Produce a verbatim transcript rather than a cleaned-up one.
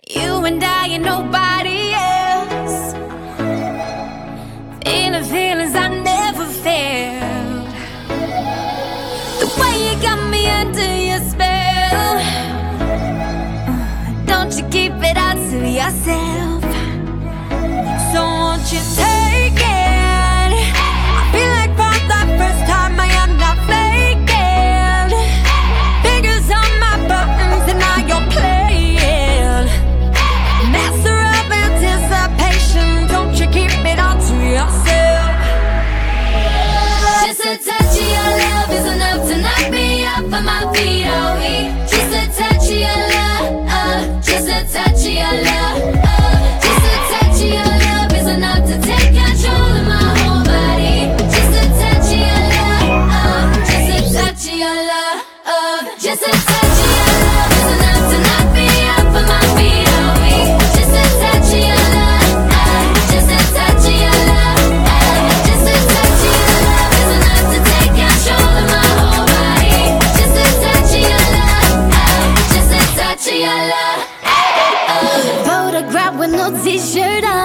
You and I and nobody else. Feeling feelings I never felt. The way you got me under your spell. Don't you keep it all to yourself. So won't you take it? I feel like for the first time I am not faking. Fingers on my buttons and now you're playing. Master of anticipation. Don't you keep it all to yourself. Just a touch of your love is enough to knock me off of my feet, oh we. Just a touch of your love, uh, just a touch of your love, uh, just a touch of your love is enough to take control of my whole body. Just a touch of your love, uh, just a touch of your love, uh, just a touch of your love is enough to knock me off of my feet, oh we. Just a touch of your love, uh, just a touch of your love, uh, just a touch of your love is enough to take control of my whole body. Just a touch of your love, uh, just a touch of your love. Photograph with no t-shirt on.